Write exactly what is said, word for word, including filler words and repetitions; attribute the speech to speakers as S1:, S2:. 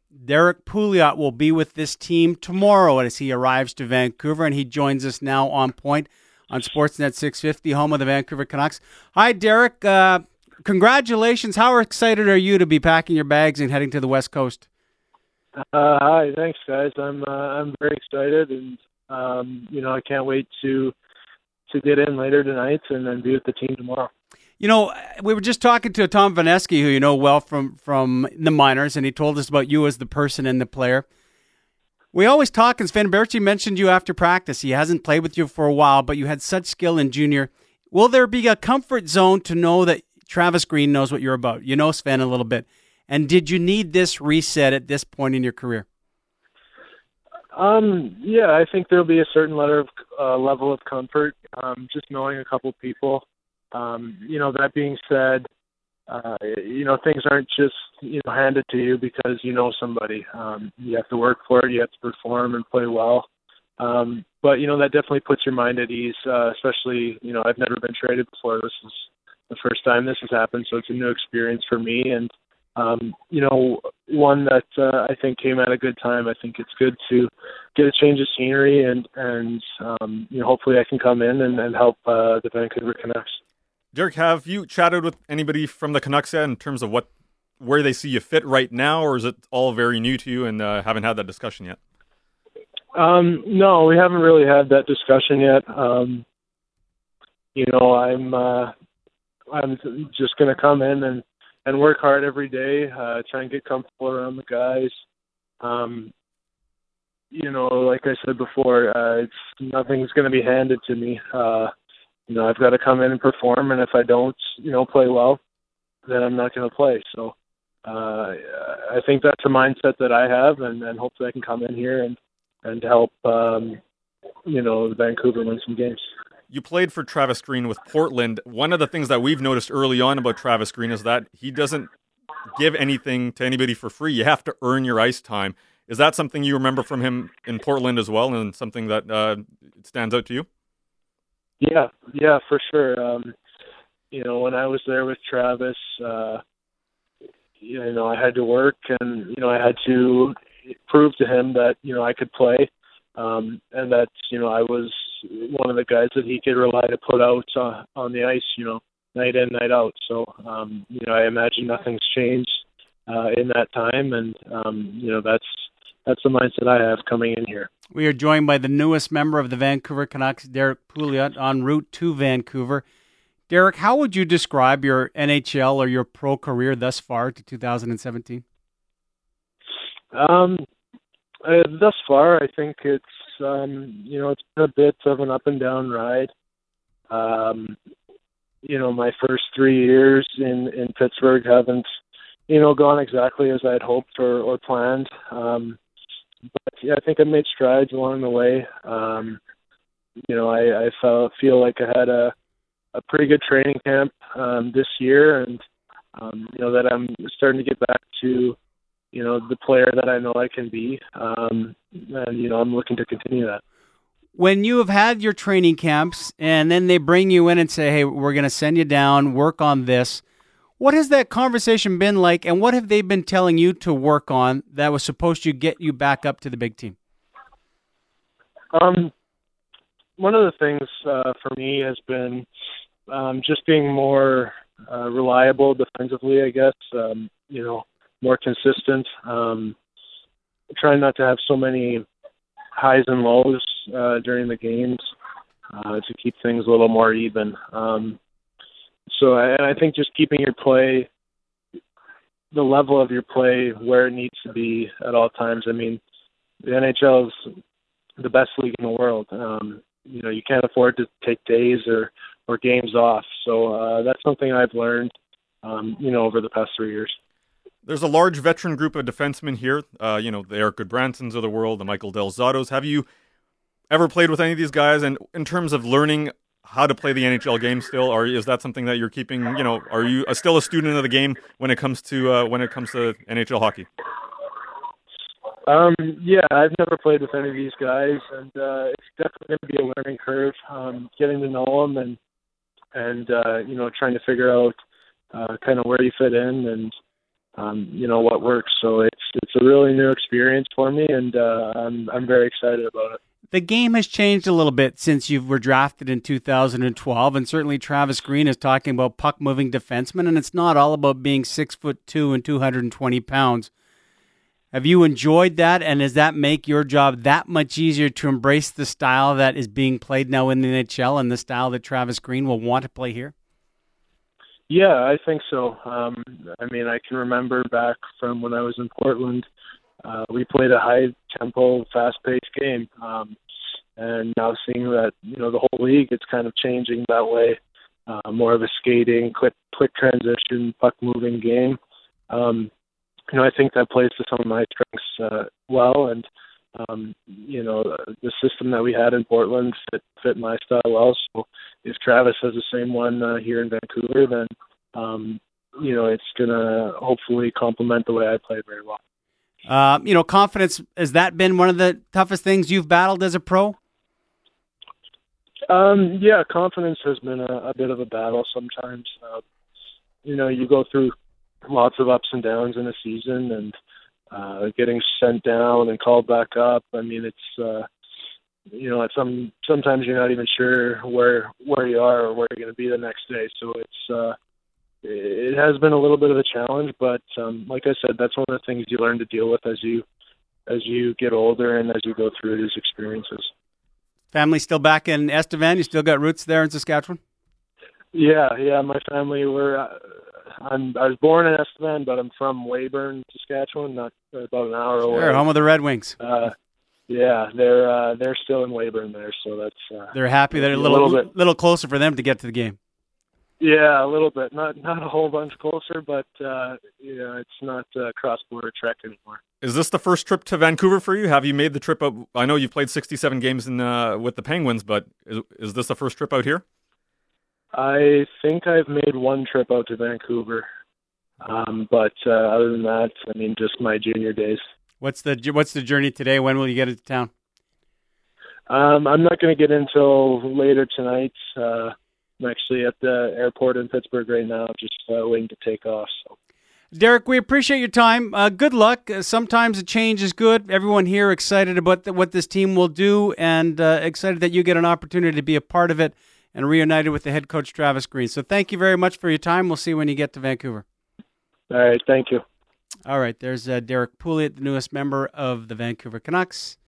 S1: Derek Pouliot will be with this team tomorrow as he arrives to Vancouver, and he joins us now on Point on Sportsnet six fifty, home of the Vancouver Canucks. Hi, Derek. Uh, congratulations. How excited are you to be packing your bags and heading to the West Coast?
S2: Uh, hi, thanks, guys. I'm uh, I'm very excited, and um, you know I can't wait to to get in later tonight and then be with the team tomorrow.
S1: You know, we were just talking to Tom Vaneski, who you know well from, from the minors, and he told us about you as the person and the player. We always talk, and Sven Baertschi mentioned you after practice. He hasn't played with you for a while, but you had such skill in junior. Will there be a comfort zone to know that Travis Green knows what you're about? You know Sven a little bit. And did you need this reset at this point in your career?
S2: Um, yeah, I think there'll be a certain level of, uh, level of comfort, um, just knowing a couple people. Um, you know, that being said, uh, you know, things aren't just, you know, handed to you because you know somebody. Um, you have to work for it, you have to perform and play well. Um, but, you know, that definitely puts your mind at ease, uh, especially, you know, I've never been traded before. This is the first time this has happened, so it's a new experience for me. And, um, you know, one that uh, I think came at a good time. I think it's good to get a change of scenery and, and um, you know, hopefully I can come in and, and help uh, the Vancouver Canucks.
S3: Derek, have you chatted with anybody from the Canucks yet in terms of what where they see you fit right now, or is it all very new to you and uh, haven't had that discussion yet?
S2: Um, no, we haven't really had that discussion yet. Um, you know, I'm uh, I'm just going to come in and, and work hard every day, uh, try and get comfortable around the guys. Um, you know, like I said before, uh, it's nothing's going to be handed to me. Uh, You know, I've got to come in and perform, and if I don't, you know, play well, then I'm not going to play. So uh, I think that's a mindset that I have, and, and hopefully I can come in here and, and help, um, you know, Vancouver win some games.
S3: You played for Travis Green with Portland. One of the things that we've noticed early on about Travis Green is that he doesn't give anything to anybody for free. You have to earn your ice time. Is that something you remember from him in Portland as well, and something that uh, stands out to you?
S2: Yeah, yeah, for sure. Um, you know, when I was there with Travis, uh, you know, I had to work and, you know, I had to prove to him that, you know, I could play um, and that, you know, I was one of the guys that he could rely to put out uh, on the ice, you know, night in, night out. So, um, you know, I imagine nothing's changed uh, in that time. And, um, you know, that's, that's the mindset I have coming in here.
S1: We are joined by the newest member of the Vancouver Canucks, Derek Pouliot, en route to Vancouver. Derek, how would you describe your N H L or your pro career thus far to two thousand seventeen?
S2: Um, uh, thus far, I think it's, um, you know, it's been a bit of an up and down ride. Um, you know, my first three years in, in Pittsburgh haven't, you know, gone exactly as I'd hoped or, or planned. Um, But yeah, I think I made strides along the way. Um, you know, I, I felt, feel like I had a, a pretty good training camp um, this year, and um, you know that I'm starting to get back to, you know, the player that I know I can be, um, and you know I'm looking to continue that.
S1: When you have had your training camps, and then they bring you in and say, "Hey, we're going to send you down, work on this." What has that conversation been like, and what have they been telling you to work on that was supposed to get you back up to the big team?
S2: Um, one of the things uh, for me has been um, just being more uh, reliable defensively, I guess, um, you know, more consistent, um, trying not to have so many highs and lows uh, during the games uh, to keep things a little more even. Um So and I think just keeping your play, the level of your play where it needs to be at all times. I mean, the N H L is the best league in the world. Um, you know, you can't afford to take days or, or games off. So uh, that's something I've learned, um, you know, over the past three years.
S3: There's a large veteran group of defensemen here. Uh, you know, the Eric Goodbransons of the world, the Michael Del Zottos. Have you ever played with any of these guys? And in terms of learning how to play the N H L game still, or is that something that you're keeping, you know, are you a, still a student of the game when it comes to uh, when it comes to N H L hockey?
S2: Um, yeah, I've never played with any of these guys, and uh, it's definitely going to be a learning curve, um, getting to know them and, and uh, you know, trying to figure out uh, kind of where you fit in and, um, you know, what works. So it's it's a really new experience for me, and uh, I'm I'm very excited about it.
S1: The game has changed a little bit since you were drafted in two thousand twelve, and certainly Travis Green is talking about puck-moving defensemen, and it's not all about being six foot two and two hundred twenty pounds. Have you enjoyed that, and does that make your job that much easier to embrace the style that is being played now in the N H L and the style that Travis Green will want to play here?
S2: Yeah, I think so. Um, I mean, I can remember back from when I was in Portland, uh, we played a high-tempo, fast-paced game, um, and now seeing that, you know, the whole league, it's kind of changing that way, uh, more of a skating, quick, quick transition, puck-moving game. Um, you know, I think that plays to some of my strengths uh, well, and um, you know, the system that we had in Portland fit fit my style well. So if Travis has the same one uh, here in Vancouver, then um, you know, it's gonna hopefully complement the way I play very well.
S1: Uh, you know, confidence, has that been one of the toughest things you've battled as a pro?
S2: Um, yeah, confidence has been a, a bit of a battle sometimes. Uh, you know, you go through lots of ups and downs in a season, and uh, getting sent down and called back up. I mean, it's uh, you know, it's some sometimes you're not even sure where where you are or where you're going to be the next day. So it's uh, it has been a little bit of a challenge, but um, like I said, that's one of the things you learn to deal with as you as you get older and as you go through these experiences.
S1: Family still back in Estevan? You still got roots there in Saskatchewan?
S2: Yeah, yeah. My family were. Uh, I'm, I was born in Estevan, but I'm from Weyburn, Saskatchewan, not about an hour away.
S1: Sure, home of the Red Wings.
S2: Uh, yeah, they're uh, they're still in Weyburn there, so that's. Uh,
S1: they're happy. They're a little, a little bit little closer for them to get to the game.
S2: Yeah, a little bit. Not not a whole bunch closer, but uh, yeah, it's not uh, cross-border trek anymore.
S3: Is this the first trip to Vancouver for you? Have you made the trip out? I know you've played sixty-seven games in uh, with the Penguins, but is, is this the first trip out here?
S2: I think I've made one trip out to Vancouver, um, but uh, other than that, I mean, just my junior days.
S1: What's the What's the journey today? When will you get into town?
S2: Um, I'm not going to get until later tonight. Uh, I'm actually at the airport in Pittsburgh right now, just uh, waiting to take off. So.
S1: Derek, we appreciate your time. Uh, good luck. Uh, sometimes a change is good. Everyone here excited about the, what this team will do, and uh, excited that you get an opportunity to be a part of it and reunited with the head coach, Travis Green. So thank you very much for your time. We'll see you when you get to Vancouver.
S2: All right, thank you.
S1: All right, there's uh, Derek Pouliot, the newest member of the Vancouver Canucks.